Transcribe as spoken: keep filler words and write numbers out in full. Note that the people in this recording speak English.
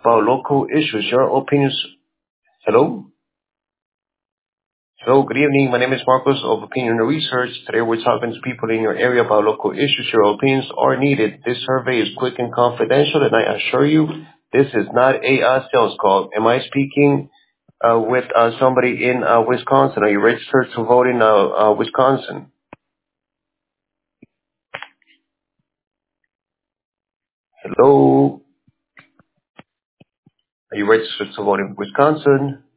about local issues. Your opinions. Hello? Hello, good evening. My name is Marcos of Opinion Research. Today we're talking to people in your area about local issues. Your opinions are needed. This survey is quick and confidential, and I assure you this is not a uh, sales call. Am I speaking uh, with uh, somebody in uh, Wisconsin? Are you registered to vote in uh, uh, Wisconsin? Hello? Are you registered to vote in Wisconsin?